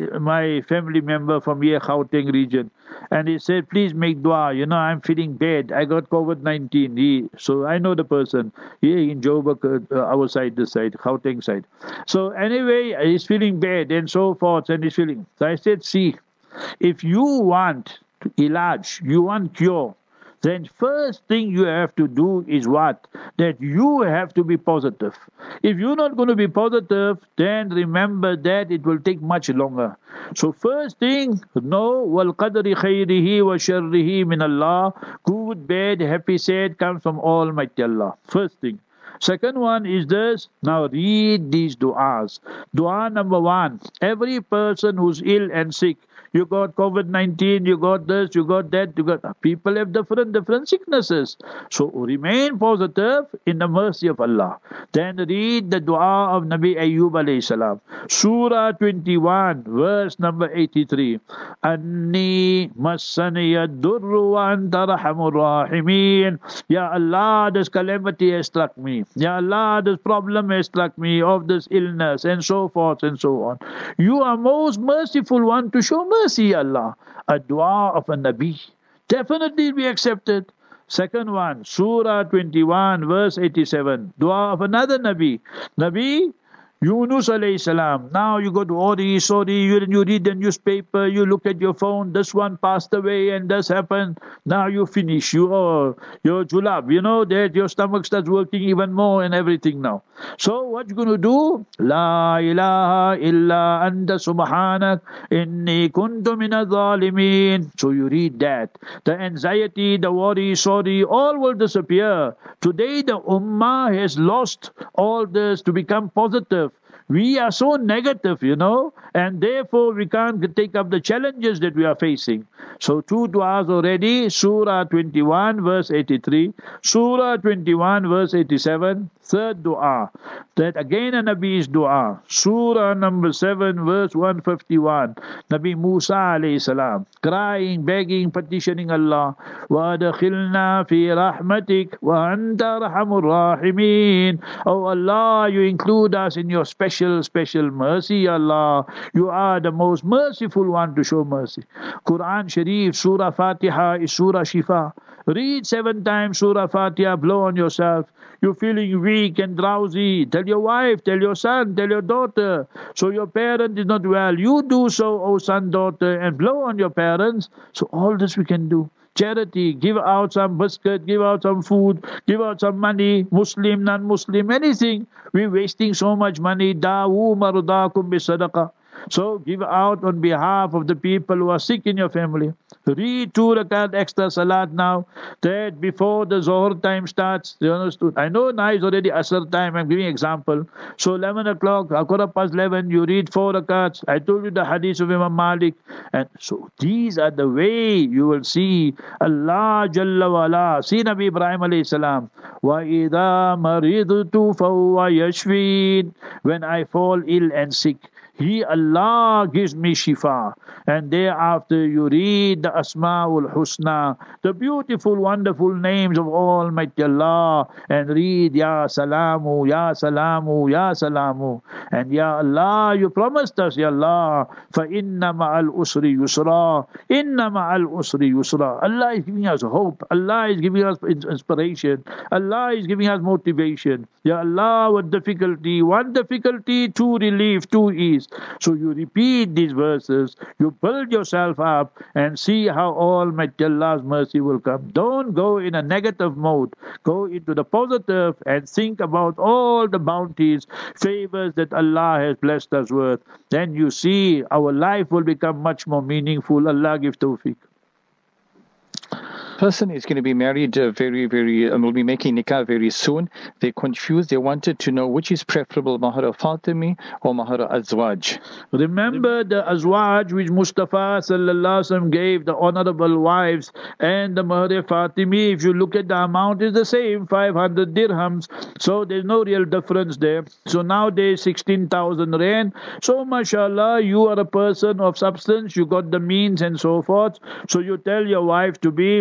Speaker 3: my family member from here, Gauteng region, and he said, please make dua, I'm feeling bad, I got COVID-19. So I know the person here in Joburg, our side, this side, Gauteng side. So anyway, he's feeling bad and so forth, and he's feeling. So I said, see, if you want ilaj, you want cure, then first thing you have to do is what? That you have to be positive. If you're not going to be positive, then remember that it will take much longer. So first thing, know, wal qadri khayrihi wa sharrihi min Allah. Good, bad, happy, sad comes from Almighty Allah. First thing. Second one is this. Now read these du'as. Dua number 1. Every person who's ill and sick, you got COVID-19, you got this, you got that, people have different sicknesses. So remain positive in the mercy of Allah. Then read the dua of Nabi Ayyub alayhi salam. Surah 21, verse number 83. Anni massaniya durru wa anta arhamur rahimin. Ya Allah, this calamity has struck me. Ya Allah, this problem has struck me of this illness and so forth and so on. You are most merciful one to show mercy, Allah. A dua of a Nabi definitely be accepted. Second one, Surah 21, verse 87. Dua of another Nabi. Nabi Yunus alayhi salam. Now you go to sorry, you read the newspaper, you look at your phone, this one passed away and this happened. Now you finish. Your julab, that your stomach starts working even more and everything now. So what you going to do? La ilaha illa anta subhanak inni kuntu minadh zalimin. So you read that. The anxiety, the worry, sorry, all will disappear. Today the ummah has lost all this to become positive. We are so negative, and therefore we can't take up the challenges that we are facing. So 2 du'as already, Surah 21 verse 83, Surah 21 verse 87, third du'a, that again a Nabi's du'a, Surah number 7 verse 151, Nabi Musa alayhi salam, crying, begging, petitioning Allah, وَأَدْخِلْنَا فِي رَحْمَتِكَ وَأَنْتَ أَرْحَمُ الرَّاحِمِينَ. Oh Allah, you include us in your special mercy, Allah. You are the most merciful one to show mercy. Quran Sharif, Surah Fatiha is Surah Shifa. Read 7 times Surah Fatiha, blow on yourself. You're feeling weak and drowsy. Tell your wife, tell your son, tell your daughter. So your parent is not well. You do so, O son, daughter, and blow on your parents. So all this we can do. Charity, give out some biscuit, give out some food, give out some money, Muslim, non-Muslim, anything. We're wasting so much money. Da'u marudakum bi sadaqah. So give out on behalf of the people who are sick in your family. Read 2 rakat extra salat now, that before the Zohar time starts. You understood? I know now it's already Asr time, I'm giving example. So 11 o'clock, 11:15, you read 4 rakats. I told you the hadith of Imam Malik. And so these are the way you will see Allah Jalla wa Ala. See Nabi Ibrahim alayhi salam. وَإِذَا مَرِضْتُ فَهُوَ يَشْفِينِ. When I fall ill and sick, He, Allah, gives me shifa. And thereafter you read the Asma'ul Husna, the beautiful, wonderful names of Almighty Allah, and read Ya Salamu, Ya Salamu, Ya Salamu. And Ya Allah, you promised us, Ya Allah, فَإِنَّ مَعَ الْأُسْرِ يُسْرًا, إِنَّ مَعَ الْأُسْرِ يُسْرًا. Allah is giving us hope. Allah is giving us inspiration. Allah is giving us motivation. Ya Allah, what difficulty, one difficulty, two relief, two ease. So you repeat these verses, you build yourself up and see how Almighty Allah's mercy will come. Don't go in a negative mode. Go into the positive and think about all the bounties, favors that Allah has blessed us with. Then you see our life will become much more meaningful. Allah give tawfiq.
Speaker 2: Person is going to be married will be making nikah very soon. They're confused. They wanted to know which is preferable, Mahar Fatimi or Mahar Azwaj.
Speaker 3: Remember the Azwaj which Mustafa sallallahu alaihi wasallam gave the honorable wives, and the Mahar Fatimi, if you look at the amount, is the same, 500 dirhams. So there's no real difference there. So nowadays 16,000 rand. So mashallah, you are a person of substance, you got the means and so forth. So you tell your wife to be,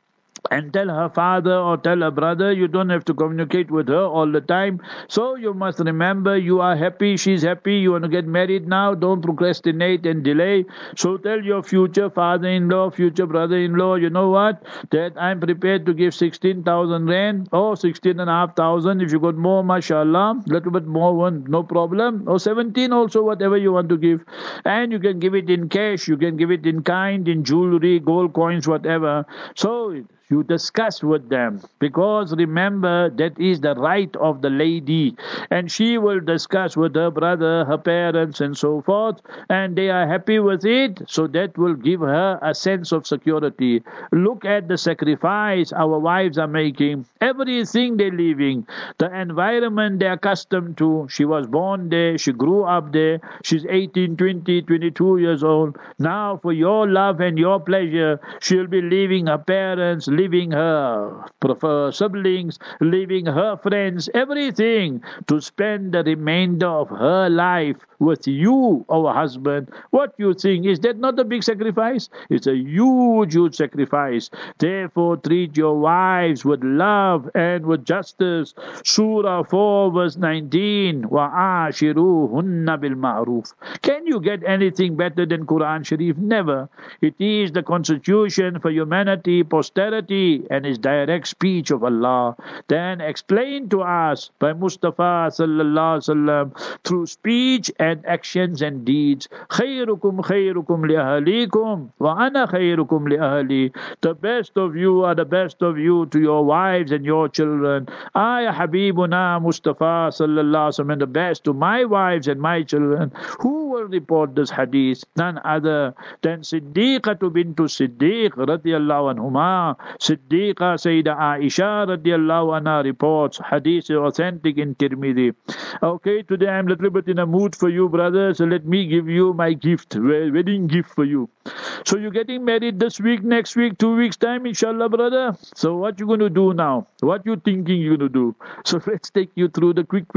Speaker 3: and tell her father or tell her brother. You don't have to communicate with her all the time. So you must remember, you are happy, she's happy, you want to get married now, don't procrastinate and delay. So tell your future father-in-law, future brother-in-law, you know what, that I'm prepared to give 16,000 rand or 16,500. If you got more, mashallah, little bit more, no problem, or 17 also, whatever you want to give. And you can give it in cash, you can give it in kind, in jewelry, gold coins, whatever. So you discuss with them, because remember, that is the right of the lady, and she will discuss with her brother, her parents and so forth, and they are happy with it, so that will give her a sense of security. Look at the sacrifice our wives are making, everything they're leaving, the environment they're accustomed to. She was born there, she grew up there, she's 18, 20, 22 years old. Now for your love and your pleasure, she'll be leaving her parents, leaving her siblings, leaving her friends, everything, to spend the remainder of her life with you, our husband. What you think? Is that not a big sacrifice? It's a huge, huge sacrifice. Therefore, treat your wives with love and with justice. Surah 4 verse 19, وَعَاشِرُوهُنَّ بِالْمَعْرُوفِ. Can you get anything better than Quran Sharif? Never. It is the constitution for humanity, posterity, and is direct speech of Allah. Then explained to us by Mustafa sallallahu alaihi wasallam through speech and actions and deeds. خَيْرُكُمْ خَيْرُكُمْ لِأَهْلِيكُمْ وَأَنَا خَيْرُكُمْ لِأَهْلِي. The best of you are the best of you to your wives and your children. I, Habibuna Mustafa sallallahu alaihi wasallam, am the best to my wives and my children. Who will report this hadith? None other than Siddiqatu bintu Siddiq radiyallahu anhuma. Siddiqa Sayyida Aisha radiyallahu anha reports. Hadith is authentic in Tirmidhi. Okay, today I'm a little bit in a mood for you, brother, so let me give you my gift, wedding gift for you. So you're getting married this week, next week, 2 weeks time, inshallah, brother. So what you going to do now? What you thinking you're going to do? So let's take you through the quick.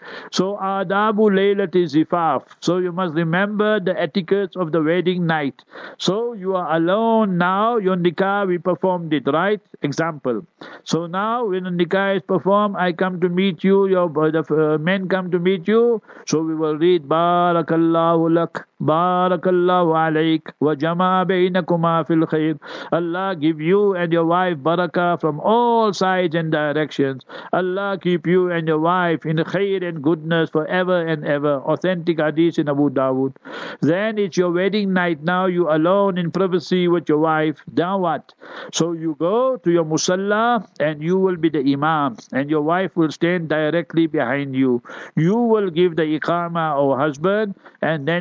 Speaker 3: So Adabu Laylati Zifaf. So you must remember the etiquettes of the wedding night. So you are alone now, your nikah, we performed it, right? Example. So now when the nikah is performed, I come to meet you, the men come to meet you. So we will read Barakallahu lak, Barakallahu alayk, wa jama bainakuma fil khair. Allah give you and your wife barakah from all sides and directions. Allah keep you and your wife in khair and goodness forever and ever. Authentic hadith in Abu Dawud. Then it's your wedding night. Now you alone in privacy with your wife. Now what? So you go to your musalla and you will be the imam, and your wife will stand directly behind you. You will give the iqama, O husband, and then you read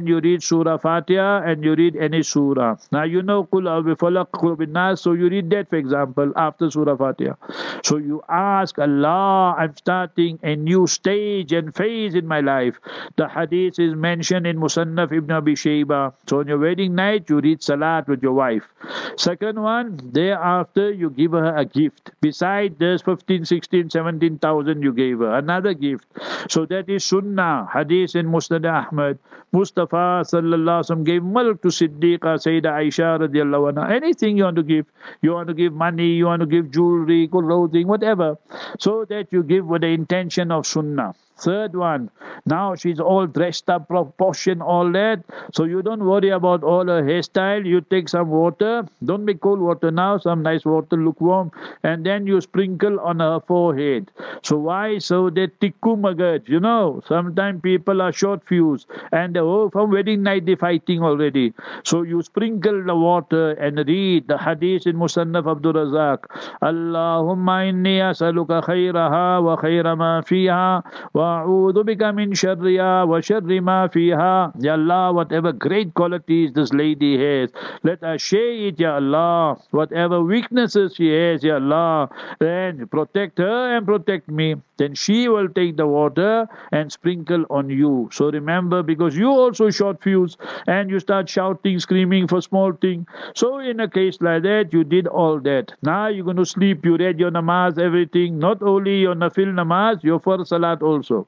Speaker 3: Surah Fatiha and you read any surah. Now you know Qul A'udhu Falaq, Qul Bin Nas, so you read that, for example, after Surah Fatiha. So you ask Allah, I'm starting a new stage and phase in my life. The hadith is mentioned in Musannaf Ibn Abi Shayba. So on your wedding night, you read Salat with your wife. Second one, thereafter you give her a gift. Besides this 15, 16, 17,000 you gave her, another gift. So that is Sunnah. Hadith in Musnad Ahmad. Mustafa sallallahu alaihi wasallam gave milk to Siddiqa, Sayyidah Aisha radiallahu anha. Anything you want to give. You want to give money, you want to give jewelry, clothing, whatever. So that you give with the intention of Sunnah. Third one, now she's all dressed up, proportion, all that. So you don't worry about all her hairstyle. You take some water. Don't be cold water now, some nice water, lukewarm. And then you sprinkle on her forehead. So why? So that tikku magat, you know. Sometimes people are short fused. And from wedding night they're fighting already. So you sprinkle the water and read the hadith in Musannaf Abdul Razak. Allahumma inni as'aluka khayraha wa khayra ma fiha wa a'udhu bika min sharriha wa sharri ma fiha. Ya Allah, whatever great qualities this lady has, let us share it, Ya Allah. Whatever weaknesses she has, Ya Allah, then protect her and protect me. Then she will take the water and sprinkle on you. So remember, because you also short fuse and you start shouting, screaming for small thing. So in a case like that, you did all that. Now you're going to sleep, you read your namaz, everything. Not only your nafil namaz, your first salat also.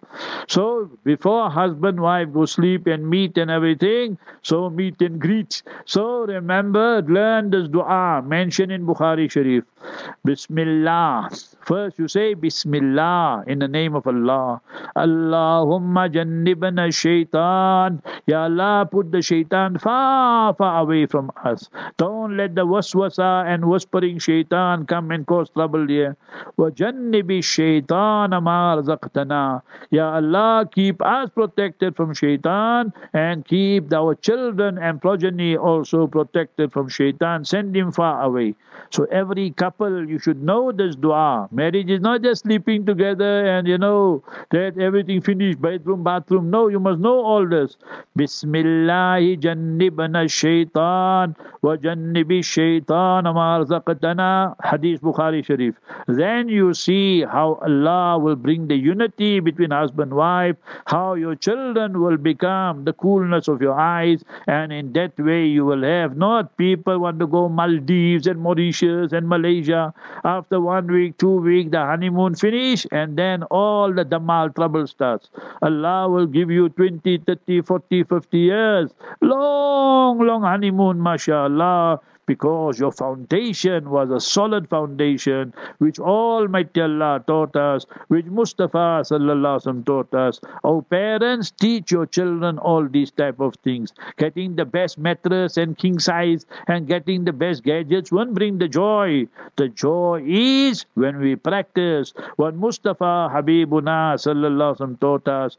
Speaker 3: So before husband, wife go sleep and meet and everything, so meet and greet. So remember, learn this dua mentioned in Bukhari Sharif. Bismillah. First you say Bismillah in the name of Allah. Allahumma jannibna shaitan. Ya Allah, put the shaitan far, far away from us. Don't let the waswasa and whispering shaitan come and cause trouble here. Wa jannibi shaitan ma razaqtana. Ya Allah, keep us protected from shaitan and keep our children and progeny also protected from shaitan. Send him far away. So every couple, you should know this dua. Marriage is not just sleeping together and that everything finished, bedroom, bathroom. No, you must know all this. Bismillahi jannibna shaitan wa jannibi shaitan ma razaqtana. Hadith Bukhari Sharif. Then you see how Allah will bring the unity between husband and wife, how your children will become the coolness of your eyes, and in that way you will have not people want to go Maldives and Mauritius and Malaysia. After 1 week, 2 weeks, the honeymoon finish, and then all the damal trouble starts. Allah will give you 20, 30, 40, 50 years. Long, long honeymoon, mashallah. Because your foundation was a solid foundation, which Almighty Allah taught us, which Mustafa sallallahu alaihi wasallam taught us. Our parents, teach your children all these type of things. Getting the best mattress and king size and getting the best gadgets won't bring the joy. The joy is when we practice what Mustafa Habibuna sallallahu alaihi wasallam taught us.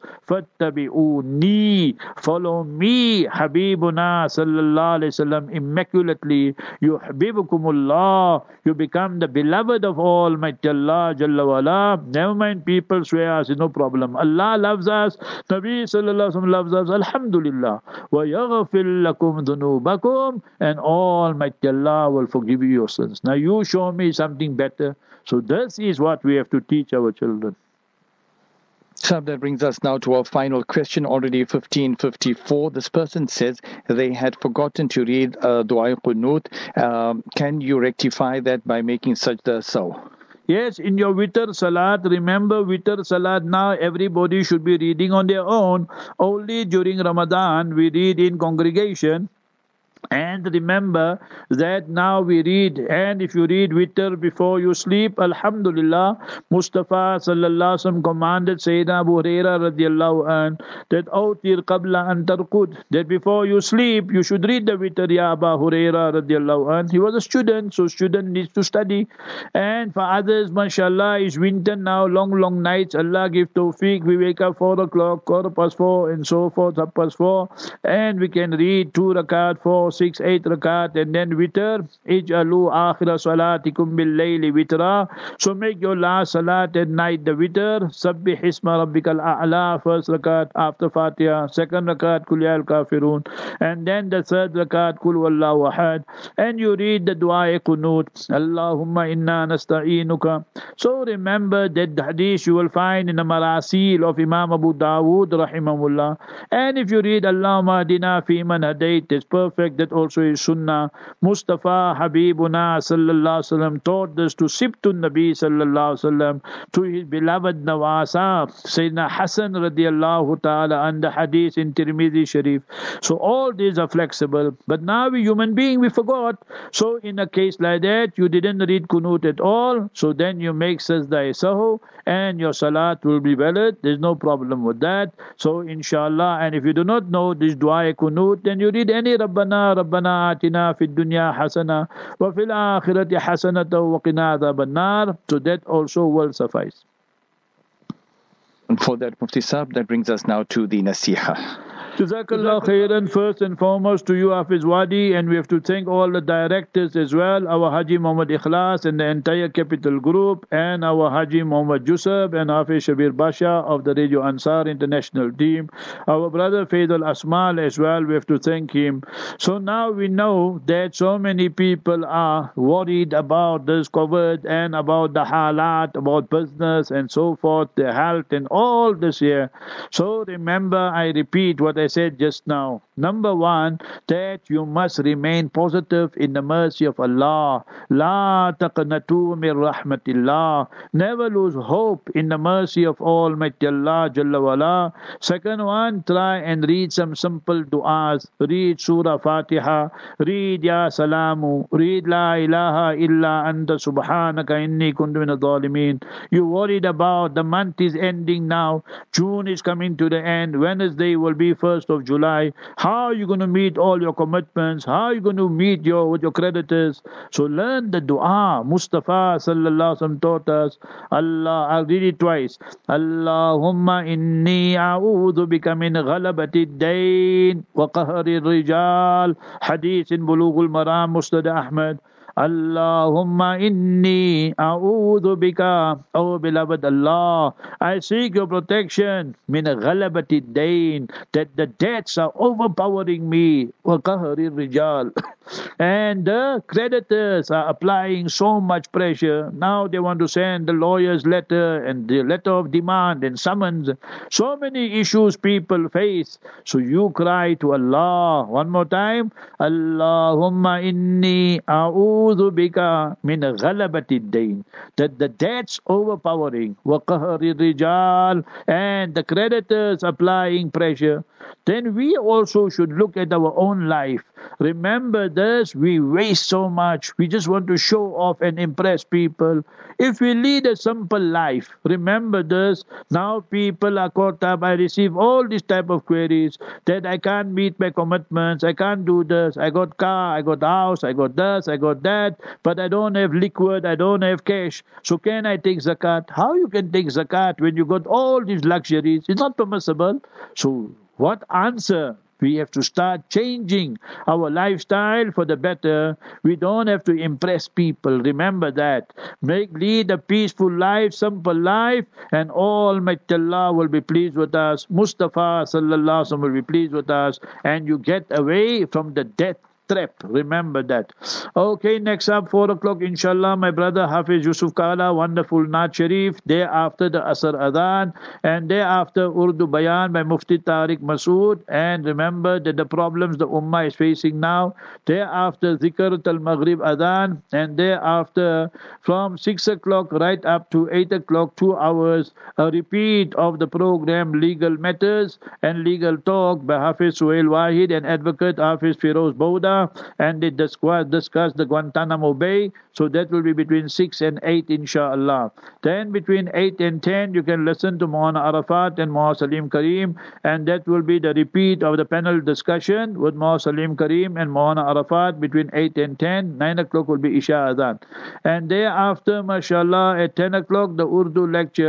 Speaker 3: Fattabi'uni, follow me, Habibuna sallallahu alaihi wasallam, immaculately. Yuhibbukumullah, you become the beloved of Almighty Allah Jalla wala. Never mind people swear us, no problem. Allah loves us, Nabi sallallahu alaihi wasallam loves us, alhamdulillah. Wa yaghfir lakum dhunubakum, and Almighty Allah will forgive you your sins. Now you show me something better. So this is what we have to teach our children.
Speaker 2: So that brings us now to our final question, already 1554. This person says they had forgotten to read Dua Qunut. Can you rectify that by making sajda saw?
Speaker 3: Yes, in your witr salat, remember witr salat now everybody should be reading on their own. Only during Ramadan we read in congregation. And remember that now we read, and if you read witr before you sleep, alhamdulillah, Mustafa sallallahu alaihi wasallam commanded Sayyidina Abu Hurairah radiyallahu an that awtir qabla an tarqud, that before you sleep you should read the witr, ya Abu Hurairah radiyallahu an. He was a student, so student needs to study. And for others, mashallah, it's winter now, long nights, Allah give tawfiq, we wake up 4 o'clock, 4:15, and so forth, 4:30, and we can read 2 rakat, 4, 4, 6, 8 rakat, and then witr. Ij'alu akhira salatikum bil layli witra. So make your last salat at night the witr. Sabbih isma rabbikal a'la, first rakat after Fatiha, second rakat Qul ya al-kafirun, and then the third rakat Qul huwallahu ahad, and you read the dua qunut, Allahumma inna nasta'inuka. So remember that the hadith you will find in the Marasil of Imam Abu Dawood rahimahullah. And if you read Allahumma adina fi man hadayt, it's perfect. That also is sunnah. Mustafa Habibuna sallallahu alaihi wasallam taught this to Sibtun Nabi sallallahu alaihi wasallam, to his beloved Nawasa Sayyidina Hasan radiallahu ta'ala, and the hadith in Tirmidhi Sharif. So all these are flexible. But now we human being, we forgot. So in a case like that, you didn't read Qunut at all. So then you make Sajda Sahu and your Salat will be valid. There's no problem with that. So inshallah, and if you do not know this dua Qunut, then you read any Rabbana atina fid dunya hasana wa fil akhirati hasanata wa qina adhaban nar. So that also will suffice.
Speaker 2: And for that, Mufti Sahib, that brings us now to the Nasiha.
Speaker 3: Jazakallah khairan, first and foremost to you, Hafiz Wadi, and we have to thank all the directors as well, our Haji Muhammad Ikhlas and the entire Capital Group, and our Haji Muhammad Jusab and Hafiz Shabir Basha of the Radio Ansar International team, our brother Faidul Asmal as well, we have to thank him. So now we know that so many people are worried about this COVID and about the halat, about business and so forth, their health and all this here. So remember, I repeat what I said just now. Number one, that you must remain positive in the mercy of Allah. La taqnatu min rahmatillah. Never lose hope in the mercy of Almighty Allah Jalla wala. Second one, try and read some simple du'as. Read Surah Fatiha. Read Ya Salamu. Read La ilaha illa anta subhanaka inni kuntu min adh-dhalimin. You worried about the month is ending now. June is coming to the end. Wednesday will be 1st of July. How are you going to meet all your commitments? How are you going to meet with your creditors? So learn the dua. Mustafa sallallahu alaihi wasallam taught us. I'll read it twice. Allahumma inni a'udhu bika min ghalabati ad-dayn wa qahri ar-rijal. Hadith in Bulughul Maram, Musnad Ahmad. Allahumma inni a'udhu bika, oh beloved Allah, I seek your protection min ghalabati dain, that the debts are overpowering me, wa qahri rijal, and the creditors are applying so much pressure. Now they want to send the lawyer's letter and the letter of demand and summons. So many issues people face. So you cry to Allah. One more time. Allahumma inni a'udhu bika min ghalabati dain, that the debts overpowering, wa qahri rijal, and the creditors applying pressure. Then we also should look at our own life. Remember this, we waste so much. We just want to show off and impress people. If we lead a simple life, remember this, now people are caught up. I receive all these type of queries that I can't meet my commitments, I can't do this, I got car, I got house, I got this, I got that, but I don't have liquid, I don't have cash. So can I take zakat? How you can take zakat when you got all these luxuries? It's not permissible. So what answer? We have to start changing our lifestyle for the better. We don't have to impress people. Remember that. Lead a peaceful life, simple life, and Almighty Allah will be pleased with us. Mustafa sallallahu alaihi wasallam will be pleased with us, and you get away from the death trap. Remember that. Okay, next up, 4 o'clock, inshallah, my brother Hafiz Yusuf Kala, wonderful Naat Sharif. Thereafter, the Asr Adhan, and thereafter, Urdu Bayan by Mufti Tariq Masood. And remember that the problems the Ummah is facing now. Thereafter, Zikr Al Maghrib Adhan, and thereafter, from 6 o'clock right up to 8 o'clock, 2 hours, a repeat of the program Legal Matters and Legal Talk by Hafiz Suhail Wahid and Advocate Hafiz Firoz Bouda. And they discuss the Guantanamo Bay. So that will be between 6 and 8, inshallah. Then between 8 and 10, you can listen to Maulana Arafat and Maulana Salim Kareem. And that will be the repeat of the panel discussion with Maulana Salim Kareem and Maulana Arafat between 8 and 10. 9 o'clock will be Isha Adhan. And thereafter, mashallah, at 10 o'clock, the Urdu lecture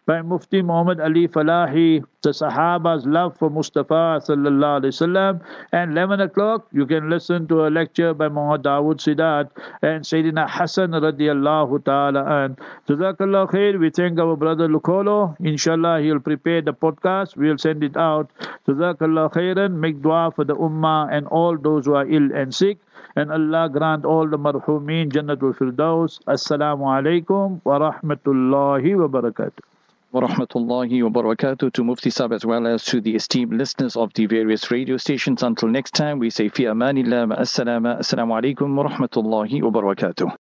Speaker 3: by Mufti Muhammad Ali Falahi, the Sahaba's love for Mustafa sallallahu alaihi wasallam. And 11 o'clock, you can listen to a lecture by Muhammad Dawood Sidat and Sayyidina Hassan radiallahu ta'ala an. Jazakallah khair. We thank our brother Lukolo. Inshallah, he'll prepare the podcast. We'll send it out. Jazakallah khairan. Make dua for the ummah and all those who are ill and sick. And Allah grant all the marhumeen Jannatul Firdaus. Assalamu alaikum wa rahmatullahi wa barakatuh.
Speaker 2: Wa rahmatullahi wa barakatuh to Mufti Sahib as well as to the esteemed listeners of the various radio stations. Until next time, we say fi amanillah, assalamu alaikum wa rahmatullahi wa barakatuh.